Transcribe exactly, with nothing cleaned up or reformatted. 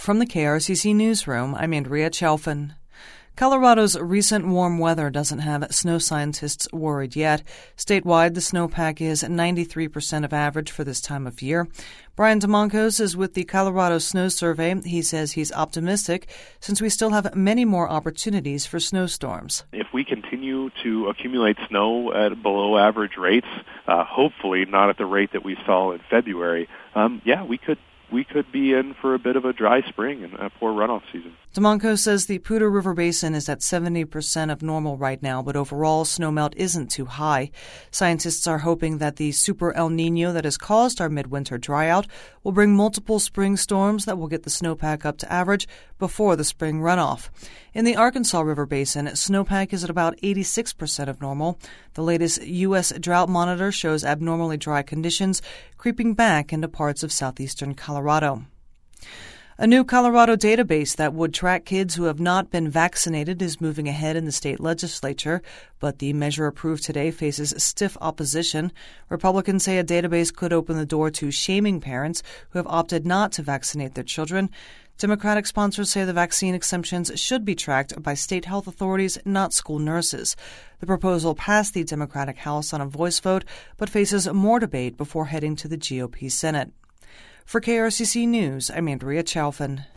From the K R C C Newsroom, I'm Andrea Chalfin. Colorado's recent warm weather doesn't have snow scientists worried yet. Statewide, the snowpack is ninety-three percent of average for this time of year. Brian DeMoncos is with the Colorado Snow Survey. He says he's optimistic since we still have many more opportunities for snowstorms. If we continue to accumulate snow at below average rates, uh, hopefully not at the rate that we saw in February, um, yeah, we could we could be in for a bit of a dry spring and a poor runoff season. DeMoncos says the Poudre River Basin is at seventy percent of normal right now, but overall snowmelt isn't too high. Scientists are hoping that the Super El Nino that has caused our midwinter dryout will bring multiple spring storms that will get the snowpack up to average before the spring runoff. In the Arkansas River Basin, snowpack is at about eighty-six percent of normal. The latest U S drought monitor shows abnormally dry conditions creeping back into parts of southeastern Colorado. A new Colorado database that would track kids who have not been vaccinated is moving ahead in the state legislature, but the measure approved today faces stiff opposition. Republicans say a database could open the door to shaming parents who have opted not to vaccinate their children. Democratic sponsors say the vaccine exemptions should be tracked by state health authorities, not school nurses. The proposal passed the Democratic House on a voice vote, but faces more debate before heading to the G O P Senate. For K R C C News, I'm Andrea Chalfin.